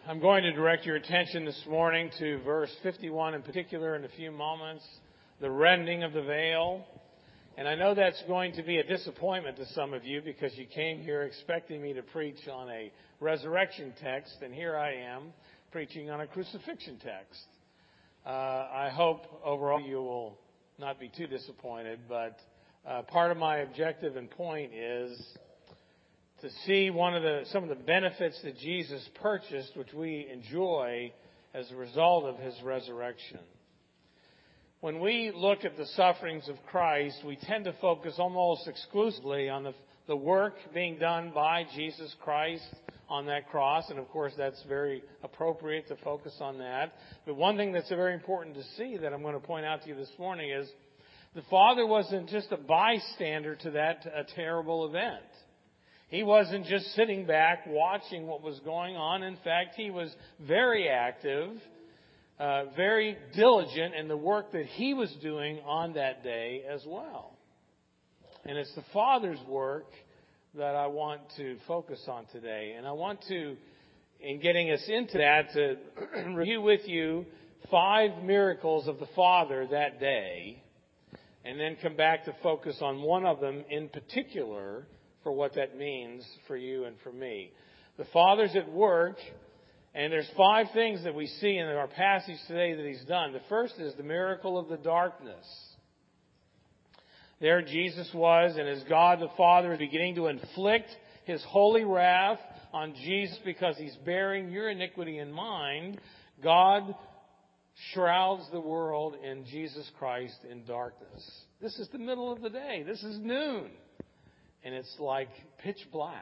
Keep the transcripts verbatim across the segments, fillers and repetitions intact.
I'm going to direct your attention this morning to verse fifty-one in particular in a few moments, the rending of the veil. And I know that's going to be a disappointment to some of you because you came here expecting me to preach on a resurrection text, and here I am preaching on a crucifixion text. Uh, I hope overall you will not be too disappointed, but uh, part of my objective and point is to see one of the some of the benefits that Jesus purchased, which we enjoy as a result of his resurrection. When we look at the sufferings of Christ, we tend to focus almost exclusively on the, the work being done by Jesus Christ on that cross. And of course, that's very appropriate to focus on that. But one thing that's very important to see that I'm going to point out to you this morning is the Father wasn't just a bystander to that a terrible event. He wasn't just sitting back watching what was going on. In fact, he was very active, uh, very diligent in the work that he was doing on that day as well. And it's the Father's work that I want to focus on today. And I want to, in getting us into that, to review with you five miracles of the Father that day, and then come back to focus on one of them in particular for what that means for you and for me. The Father's at work, and there's five things that we see in our passage today that he's done. The first is the miracle of the darkness. There Jesus was, and as God the Father is beginning to inflict his holy wrath on Jesus because he's bearing your iniquity and mine, God shrouds the world in Jesus Christ in darkness. This is the middle of the day. This is noon. And it's like pitch black.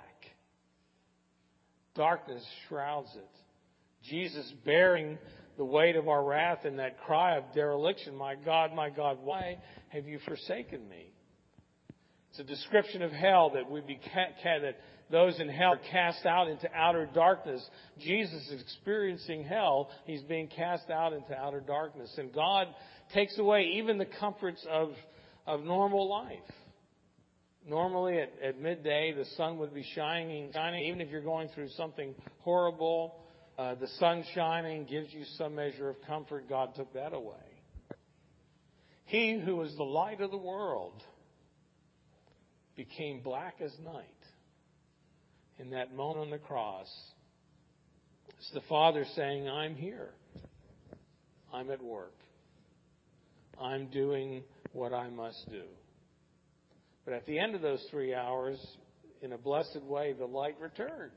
Darkness shrouds it. Jesus bearing the weight of our wrath in that cry of dereliction. My God, my God, why have you forsaken me? It's a description of hell that we be that those in hell are cast out into outer darkness. Jesus is experiencing hell. He's being cast out into outer darkness. And God takes away even the comforts of, of normal life. Normally at, at midday, the sun would be shining, shining. Even if you're going through something horrible, uh, the sun shining gives you some measure of comfort. God took that away. He who was the light of the world became black as night. In that moment on the cross, it's the Father saying, I'm here. I'm at work. I'm doing what I must do. But at the end of those three hours, in a blessed way, the light returns.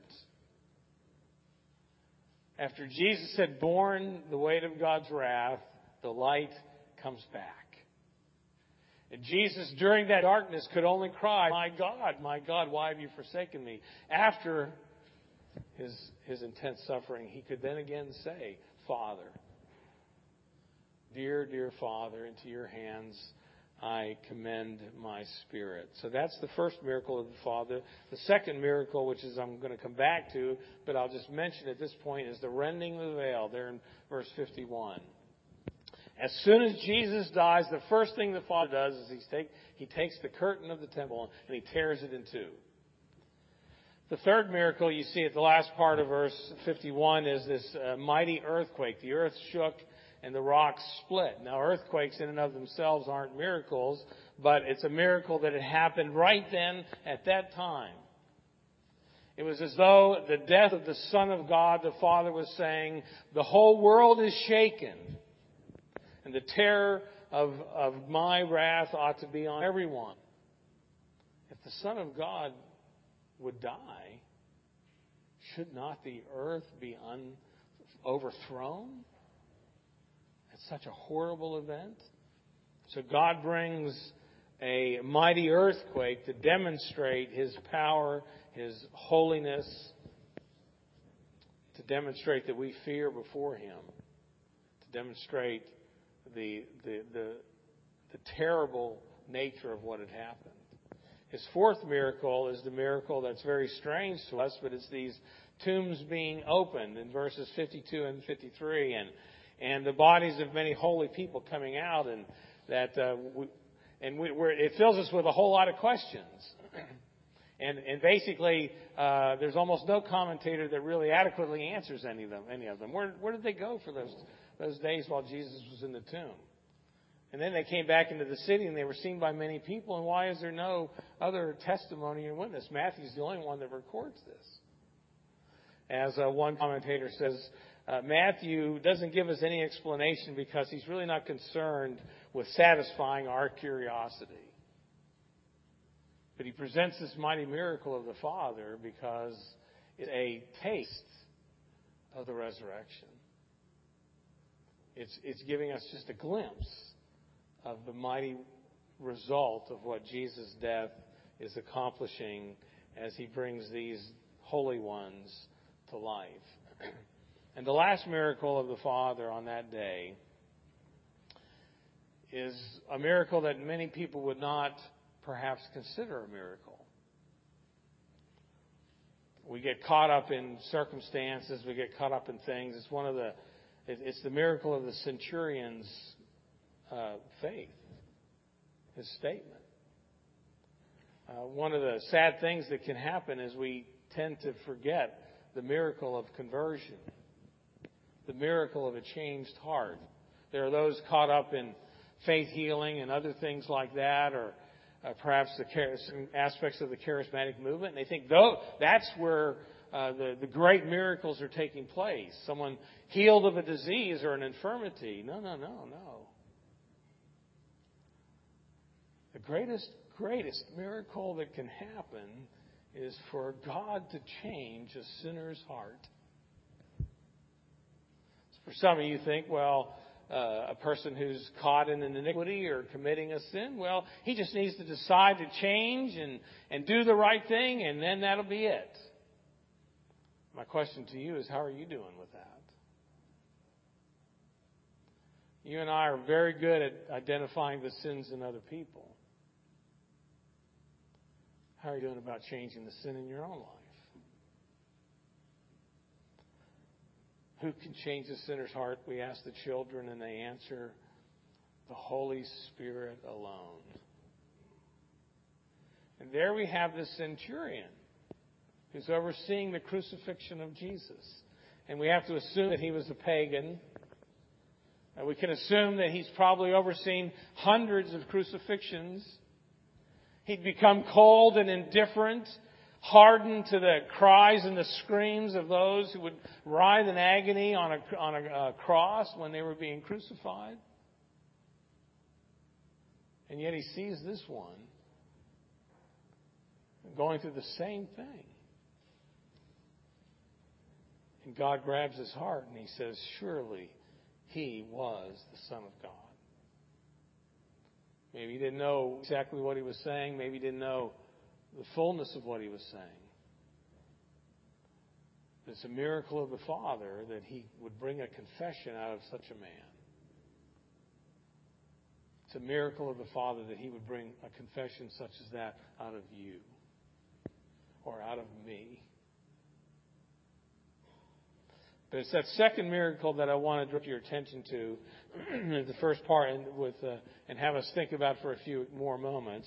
After Jesus had borne the weight of God's wrath, the light comes back. And Jesus, during that darkness, could only cry, my God, my God, why have you forsaken me? After his, his intense suffering, he could then again say, Father, dear, dear Father, into your hands I commend my spirit. So that's the first miracle of the Father. The second miracle, which is I'm going to come back to, but I'll just mention at this point, is the rending of the veil there in verse fifty-one. As soon as Jesus dies, the first thing the Father does is he's take, he takes the curtain of the temple and he tears it in two. The third miracle you see at the last part of verse fifty-one is this uh, mighty earthquake. The earth shook and the rocks split. Now, earthquakes in and of themselves aren't miracles, but it's a miracle that it happened right then at that time. It was as though the death of the Son of God, the Father, was saying, the whole world is shaken. And the terror of, of my wrath ought to be on everyone. If the Son of God would die, should not the earth be un, overthrown? It's such a horrible event. So God brings a mighty earthquake to demonstrate his power, his holiness, to demonstrate that we fear before him, to demonstrate the, the, the, the terrible nature of what had happened. His fourth miracle is the miracle that's very strange to us, but it's these tombs being opened in verses fifty-two and fifty-three, and and the bodies of many holy people coming out, and that uh, we, and we, we're, it fills us with a whole lot of questions. And, and basically, uh, there's almost no commentator that really adequately answers any of them. Any of them. Where, where did they go for those those days while Jesus was in the tomb? And then they came back into the city, and they were seen by many people. And why is there no other testimony or witness? Matthew's the only one that records this. As uh, one commentator says, uh, Matthew doesn't give us any explanation because he's really not concerned with satisfying our curiosity. But he presents this mighty miracle of the Father because it's a taste of the resurrection. It's, it's giving us just a glimpse of the mighty result of what Jesus' death is accomplishing as he brings these holy ones to life. And the last miracle of the Father on that day is a miracle that many people would not perhaps consider a miracle. We get caught up in circumstances, we get caught up in things. It's one of the, it's the miracle of the centurion's uh, faith, his statement. Uh, one of the sad things that can happen is we tend to forget the miracle of conversion, the miracle of a changed heart. There are those caught up in faith healing and other things like that, or uh, perhaps the aspects of the charismatic movement, and they think though that's where uh, the, the great miracles are taking place. Someone healed of a disease or an infirmity. No, no, no, no. The greatest, greatest miracle that can happen is for God to change a sinner's heart. For some of you think, well, uh, a person who's caught in an iniquity or committing a sin, well, he just needs to decide to change and, and do the right thing, and then that'll be it. My question to you is, how are you doing with that? You and I are very good at identifying the sins in other people. How are you doing about changing the sin in your own life? Who can change the sinner's heart? We ask the children, and they answer, the Holy Spirit alone. And there we have the centurion who's overseeing the crucifixion of Jesus. And we have to assume that he was a pagan. And we can assume that he's probably overseen hundreds of crucifixions. He'd become cold and indifferent, hardened to the cries and the screams of those who would writhe in agony on a, on a, a cross when they were being crucified. And yet he sees this one going through the same thing. And God grabs his heart and he says, surely he was the Son of God. Maybe he didn't know exactly what he was saying. Maybe he didn't know the fullness of what he was saying. But it's a miracle of the Father that he would bring a confession out of such a man. It's a miracle of the Father that he would bring a confession such as that out of you or out of me. But it's that second miracle that I want to draw your attention to, the first part, and with uh, and have us think about for a few more moments.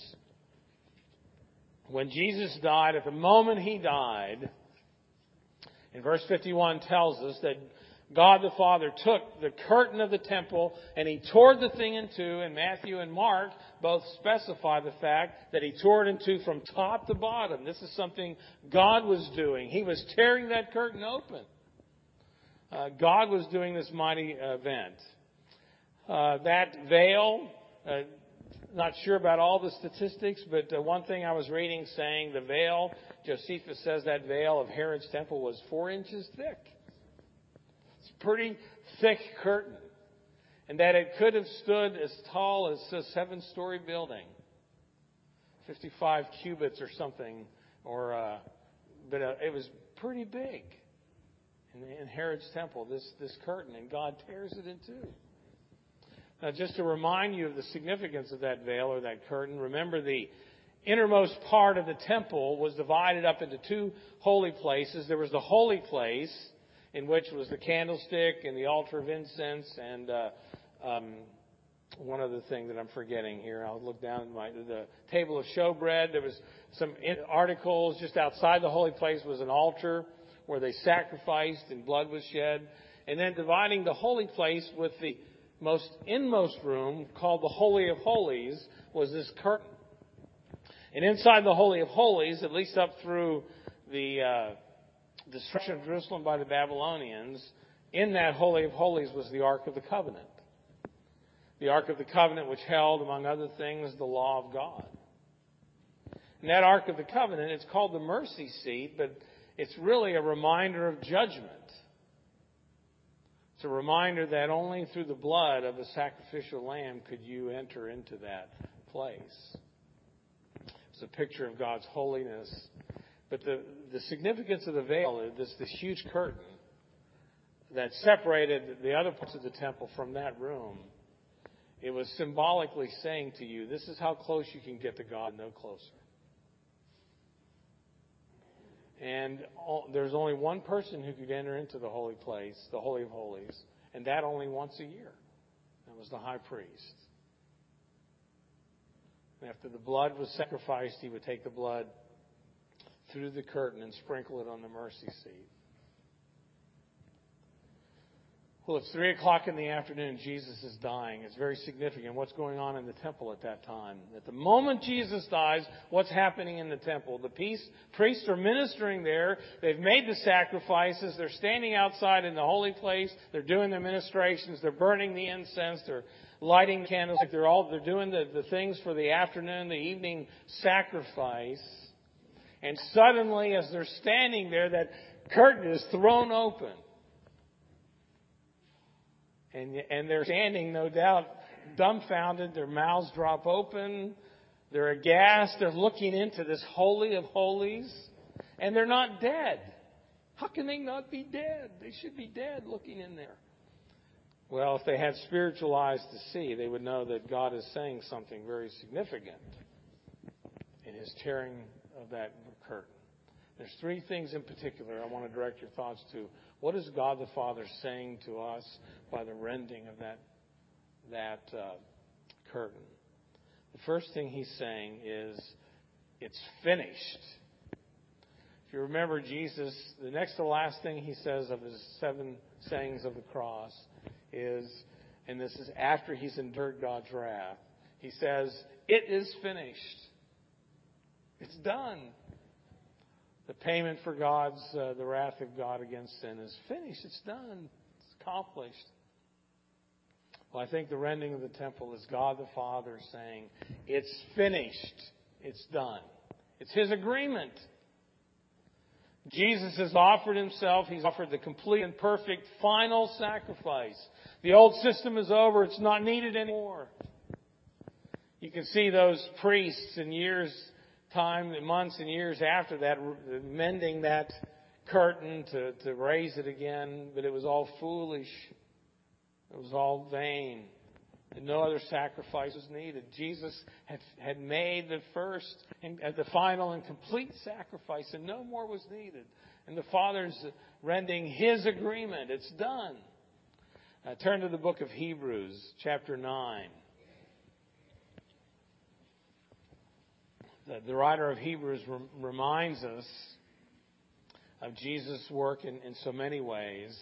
When Jesus died, at the moment he died, in verse fifty-one tells us that God the Father took the curtain of the temple and he tore the thing in two, and Matthew and Mark both specify the fact that he tore it in two from top to bottom. This is something God was doing. He was tearing that curtain open. Uh, God was doing this mighty event. Uh, that veil, uh, not sure about all the statistics, but uh, one thing I was reading saying the veil, Josephus says that veil of Herod's temple was four inches thick. It's a pretty thick curtain. And that it could have stood as tall as a seven-story building. fifty-five cubits or something. Or, uh, but uh, it was pretty big. In Herod's temple, this, this curtain, and God tears it in two. Now, just to remind you of the significance of that veil or that curtain, remember the innermost part of the temple was divided up into two holy places. There was the holy place, in which was the candlestick and the altar of incense and uh, um, one other thing that I'm forgetting here. I'll look down at my, the table of showbread. There was some articles just outside the holy place was an altar where they sacrificed and blood was shed. And then dividing the holy place with the most inmost room, called the Holy of Holies, was this curtain. And inside the Holy of Holies, at least up through the uh, destruction of Jerusalem by the Babylonians, in that Holy of Holies was the Ark of the Covenant. The Ark of the Covenant, which held, among other things, the law of God. And that Ark of the Covenant, it's called the mercy seat, but it's really a reminder of judgment. It's a reminder that only through the blood of a sacrificial lamb could you enter into that place. It's a picture of God's holiness. But the, the significance of the veil is this, this huge curtain that separated the other parts of the temple from that room. It was symbolically saying to you, this is how close you can get to God, no closer. And all, there's only one person who could enter into the holy place, the Holy of Holies, and that only once a year. That was the high priest. And after the blood was sacrificed, he would take the blood through the curtain and sprinkle it on the mercy seat. Well, it's three o'clock in the afternoon. Jesus is dying. It's very significant what's going on in the temple at that time. At the moment Jesus dies, what's happening in the temple? The peace, priests are ministering there. They've made the sacrifices. They're standing outside in the holy place. They're doing their ministrations. They're burning the incense. They're lighting candles. They're all they're doing the, the things for the afternoon, the evening sacrifice. And suddenly, as they're standing there, that curtain is thrown open. And, and they're standing, no doubt, dumbfounded. Their mouths drop open. They're aghast. They're looking into this Holy of Holies. And they're not dead. How can they not be dead? They should be dead looking in there. Well, if they had spiritual eyes to see, they would know that God is saying something very significant in His tearing of that curtain. There's three things in particular I want to direct your thoughts to. What is God the Father saying to us by the rending of that that uh, curtain? The first thing He's saying is, it's finished. If you remember Jesus, the next to last thing He says of His seven sayings of the cross is, and this is after He's endured God's wrath, He says, it is finished. It's done. The payment for God's, uh, the wrath of God against sin is finished. It's done. It's accomplished. Well, I think the rending of the temple is God the Father saying, it's finished. It's done. It's His agreement. Jesus has offered Himself. He's offered the complete and perfect final sacrifice. The old system is over. It's not needed anymore. You can see those priests in years time, months and years after that, mending that curtain to, to raise it again, but it was all foolish. It was all vain. And no other sacrifice was needed. Jesus had, had made the first and uh, the final and complete sacrifice, and no more was needed. And the Father's rending His agreement. It's done. Uh, turn to the book of Hebrews, chapter nine. The, the writer of Hebrews rem, reminds us of Jesus' work in, in so many ways.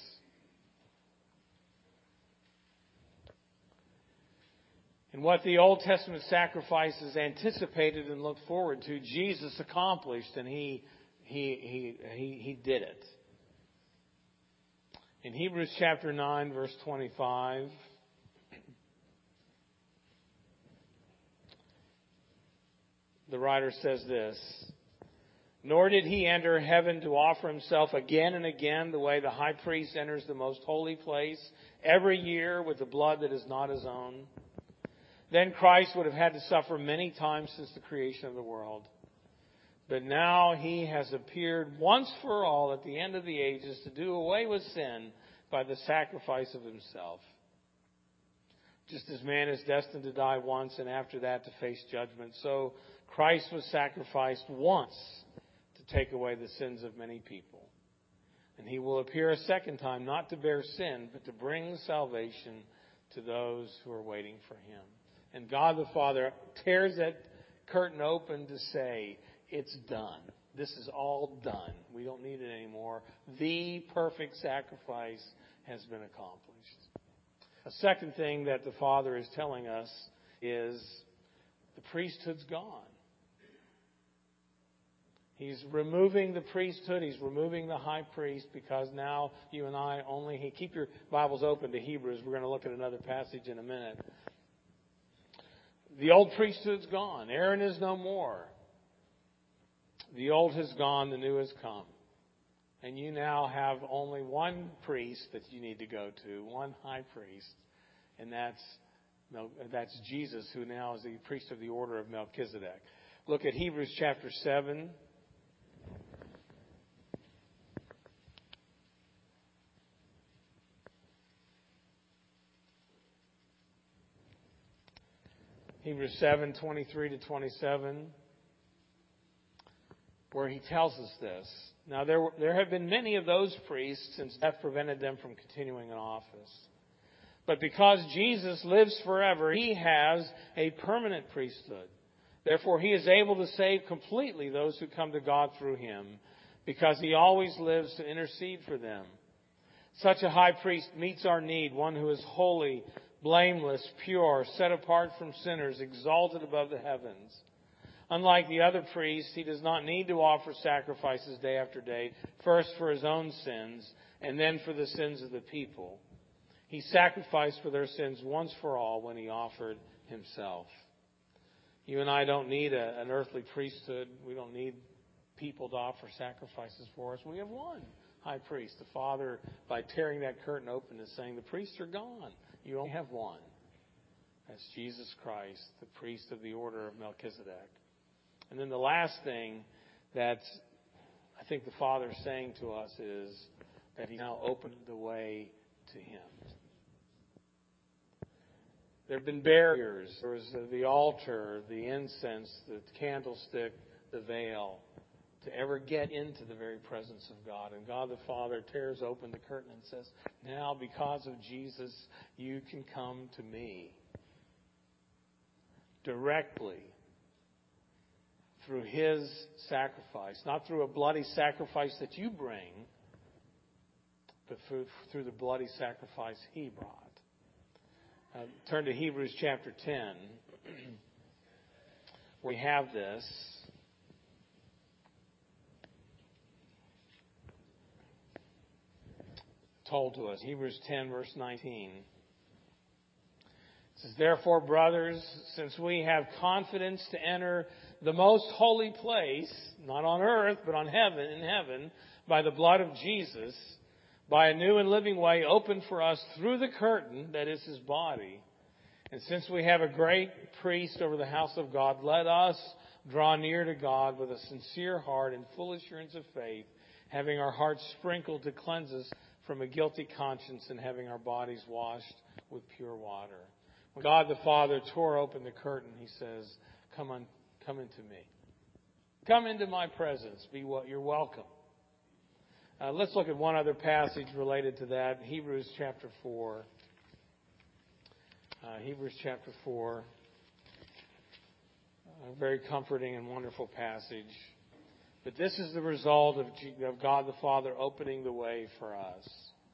And what the Old Testament sacrifices anticipated and looked forward to, Jesus accomplished, and He He He He, he did it. In Hebrews chapter nine, verse twenty-five, the writer says this, nor did He enter heaven to offer Himself again and again the way the high priest enters the most holy place every year with the blood that is not his own. Then Christ would have had to suffer many times since the creation of the world. But now He has appeared once for all at the end of the ages to do away with sin by the sacrifice of Himself. Just as man is destined to die once and after that to face judgment, so Christ was sacrificed once to take away the sins of many people. And He will appear a second time, not to bear sin, but to bring salvation to those who are waiting for Him. And God the Father tears that curtain open to say, it's done. This is all done. We don't need it anymore. The perfect sacrifice has been accomplished. A second thing that the Father is telling us is the priesthood's gone. He's removing the priesthood. He's removing the high priest, because now you and I only... Keep your Bibles open to Hebrews. We're going to look at another passage in a minute. The old priesthood's gone. Aaron is no more. The old has gone. The new has come. And you now have only one priest that you need to go to, one high priest. And that's, that's Jesus, who now is the priest of the order of Melchizedek. Look at Hebrews chapter seven. Hebrews seven, twenty-three to twenty-seven, where he tells us this. Now, there, there have been many of those priests since death prevented them from continuing in office. But because Jesus lives forever, He has a permanent priesthood. Therefore, He is able to save completely those who come to God through Him, because He always lives to intercede for them. Such a high priest meets our need, one who is holy, blameless, pure, set apart from sinners, exalted above the heavens. Unlike the other priests, He does not need to offer sacrifices day after day, first for His own sins and then for the sins of the people. He sacrificed for their sins once for all when He offered Himself. You and I don't need a, an earthly priesthood. We don't need people to offer sacrifices for us. We have one high priest. The Father, by tearing that curtain open, is saying the priests are gone. You only have one. That's Jesus Christ, the priest of the order of Melchizedek. And then the last thing that I think the Father is saying to us is that He now opened the way to Him. There have been barriers. There was the altar, the incense, the candlestick, the veil, to ever get into the very presence of God. And God the Father tears open the curtain and says, now because of Jesus, you can come to me directly through His sacrifice. Not through a bloody sacrifice that you bring, but through, through the bloody sacrifice He brought. Uh, turn to Hebrews chapter ten, where we have this. Told to us. Hebrews ten, verse nineteen. It says, therefore, brothers, since we have confidence to enter the most holy place, not on earth, but on heaven, in heaven, by the blood of Jesus, by a new and living way opened for us through the curtain, that is His body. And since we have a great priest over the house of God, let us draw near to God with a sincere heart and full assurance of faith, having our hearts sprinkled to cleanse us from a guilty conscience and having our bodies washed with pure water. When God the Father tore open the curtain, He says, come on, come into me. Come into my presence. Be what you're welcome. Uh, let's look at one other passage related to that. Hebrews chapter four. Uh, Hebrews chapter four. A very comforting and wonderful passage. But this is the result of, of God the Father opening the way for us.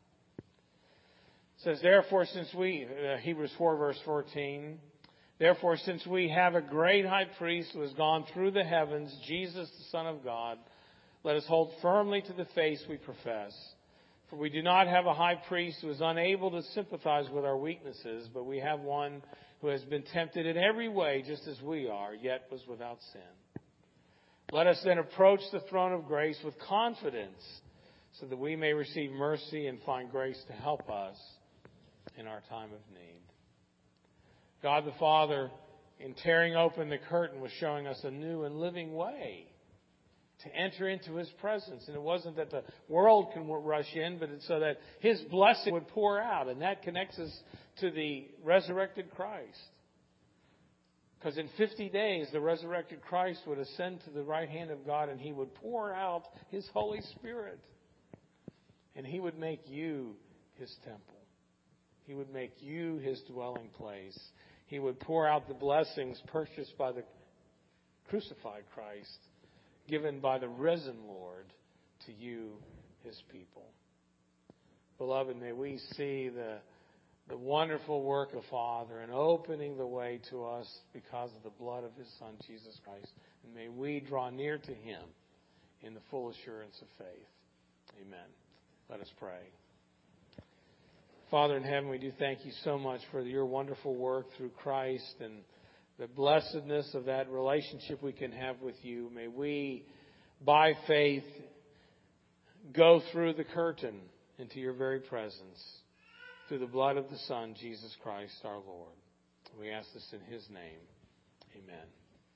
It says, therefore, since we, uh, Hebrews four, verse fourteen, therefore, since we have a great high priest who has gone through the heavens, Jesus, the Son of God, let us hold firmly to the faith we profess. For we do not have a high priest who is unable to sympathize with our weaknesses, but we have one who has been tempted in every way, just as we are, yet was without sin. Let us then approach the throne of grace with confidence, so that we may receive mercy and find grace to help us in our time of need. God the Father, in tearing open the curtain, was showing us a new and living way to enter into His presence. And it wasn't that the world can rush in, but it's so that His blessing would pour out. And that connects us to the resurrected Christ. Because in fifty days, the resurrected Christ would ascend to the right hand of God, and He would pour out His Holy Spirit. And He would make you His temple. He would make you His dwelling place. He would pour out the blessings purchased by the crucified Christ, given by the risen Lord to you, His people. Beloved, may we see the, the wonderful work of Father in opening the way to us because of the blood of His Son, Jesus Christ. And may we draw near to Him in the full assurance of faith. Amen. Let us pray. Father in heaven, we do thank you so much for your wonderful work through Christ and the blessedness of that relationship we can have with you. May we, by faith, go through the curtain into your very presence through the blood of the Son, Jesus Christ our Lord. We ask this in His name. Amen.